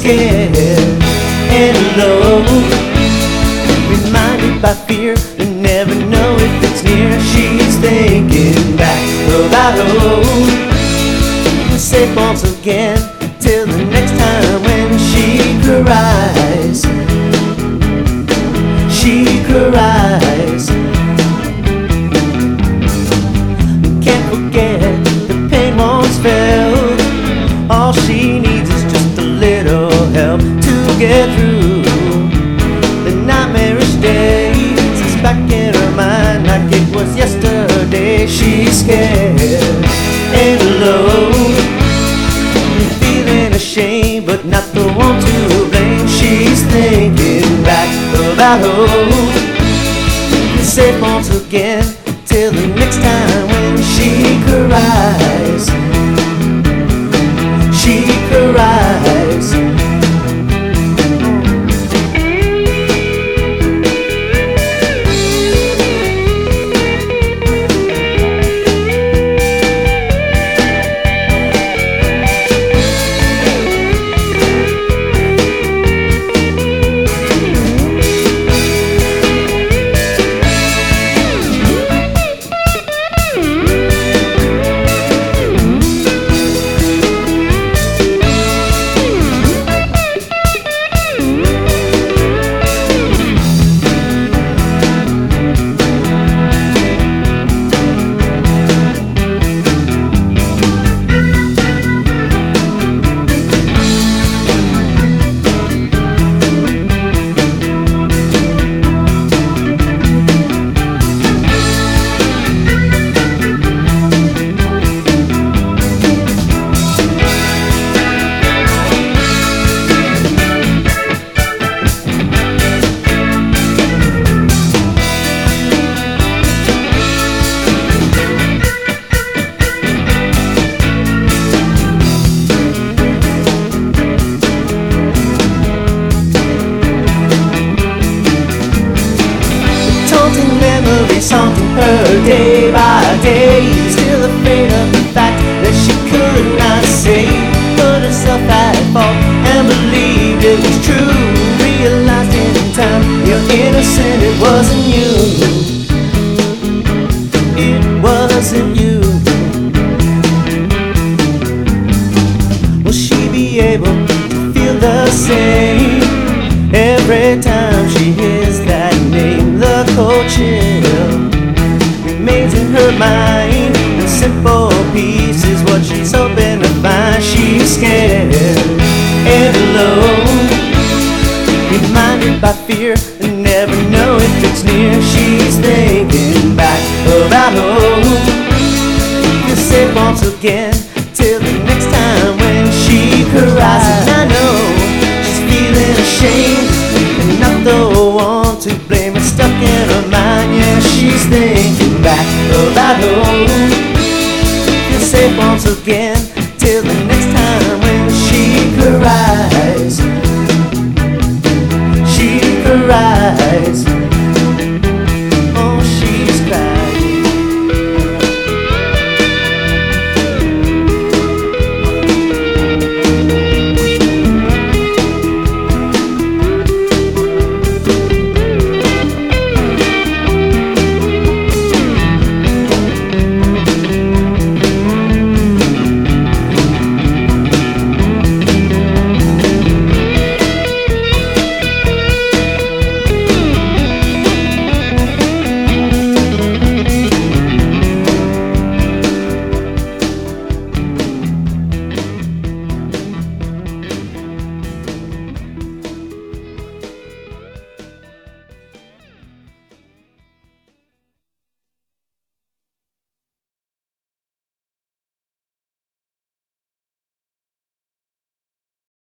scared and low, reminded by fear and never know if it's near. She's thinking back about home, safe once again till the next time when she cries. She cries. Can't forget the pain once felt. All she needs is just a little help to get through the nightmarish days. It's back in her mind like it was yesterday. She's scared and low, feeling ashamed but not the one to blame. She's thinking back about home, safe once again till the next time when she cries. She cries. Memories haunting her day by day, still afraid of the fact that she could not say, put herself at fault and believed it was true. Realized in time you're innocent, it wasn't you. It wasn't you. Will she be able to feel the same every time she hears that name? The cold chill remains in her mind, and simple peace is what she's hoping to find. She's scared and alone, reminded by fear and never know if it's near. She's thinking back about home, feels safe once again till the next time when she cries. And I know she's feeling ashamed and not the one to blame. It's stuck in her mind, yeah, she's thinking back about home, feels safe once again till the next